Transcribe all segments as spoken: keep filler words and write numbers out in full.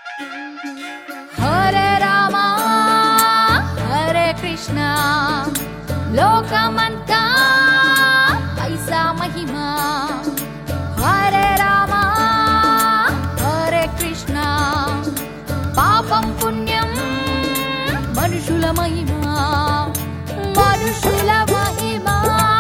హరే రామ హరే కృష్ణ లోకమంతా ఐసా మహిమా. హరే రామ హరే కృష్ణ పాపం పుణ్యం మనుషుల మహిమా, మనుషుల మహిమా.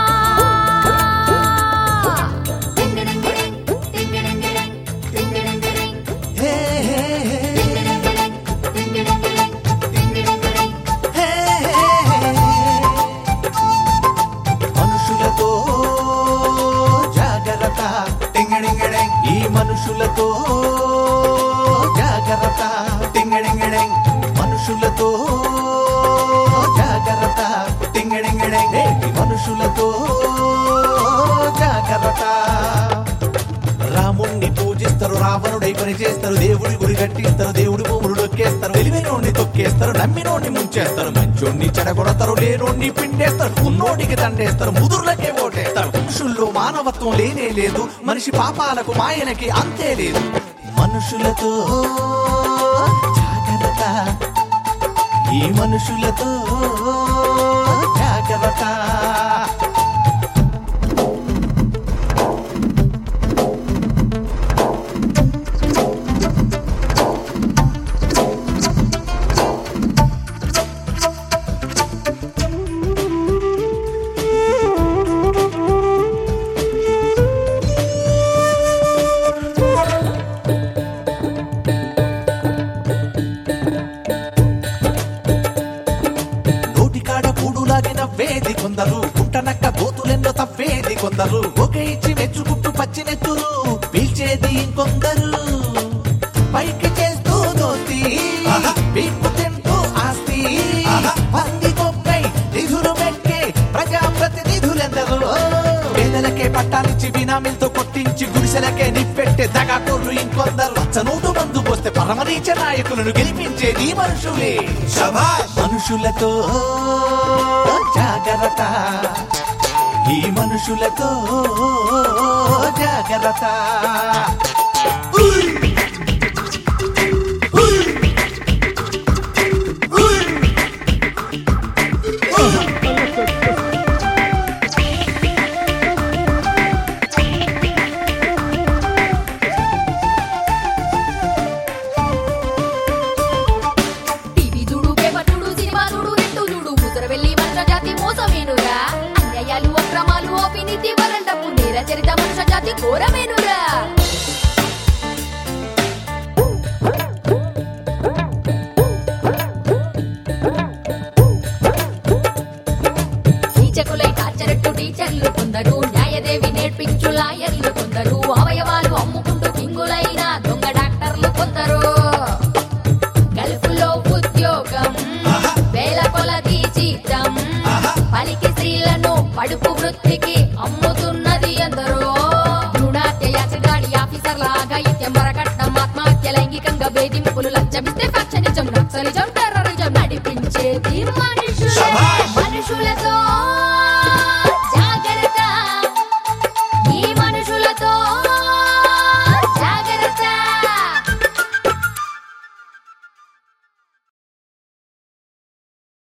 ఈ మనుషులతో జాగ్రత్త, టింగడింగడింగ్ మనుషులతో జాగ్రత్త, టింగడింగడింగ్ మనుషులతో జాగ్రత్త. రాముణ్ణి పూజిస్తారు, రావణుడై పని చేస్తారు, దేవుడి గుడి కట్టిస్తారు, దేవుడి భూములు నొక్కేస్తారు, తెలివినోడిని తొక్కేస్తారు, నమ్మినోడిని ముంచేస్తారు, మంచోడిని చెడగొడతారు, లేనోడిని పిండేస్తారు, ఉన్నోడికి దండేస్తారు, ముదుర్లకే ఓటేస్తారు. మనుషుల్లో మానవత్వం లేనే లేదు, మనిషి పాపాలకు మాయలకి అంతే లేదు. మనుషులతో జాగ్రత్త, ఈ మనుషులతో జాగ్రత్త. నవ్వేది కొందరు, గుంటనక్క గోతులెన్నో తవ్వేది కొందరు, ఒక ఇచ్చి మెచ్చుకుంటూ పచ్చినెత్తురు పీల్చేది ఇంకొందరు. పైకి చేస్తూ దోస్తి, పీక్కు తింటూ ఆస్తి, పంది కొక్కై నిధులు మెక్కే ప్రజాప్రతినిధులెందరూ. పేదలకే పట్టాలిచ్చి బినామీలతో కొట్టించి గుడిసెలకే నిప్పెట్టే దగాకోర్లు ఇంకొందరు. పచ్చనోటు మందు పోస్తే పరమరీచ నాయకులను గెలిపించేది మనుషులే. మనుషులతో జాగ్రత్త, ఈ మనుషులతో జాగ్రత్త. చరిత మనుష జాతి ఘోరమేనురా. కీచకులై టార్చరెట్టు టీచర్లు కొందరు, న్యాయదేవి నేర్పించు లాయర్లు కొందరు, అవయవాలు అమ్ముకుంటూ కింగులైన దొంగ డాక్టర్లు కొందరు. గల్ఫ్లో ఉద్యోగం, వేల కొలది జీతం, పలికి స్త్రీలను పడుపు వృత్తికి అమ్ము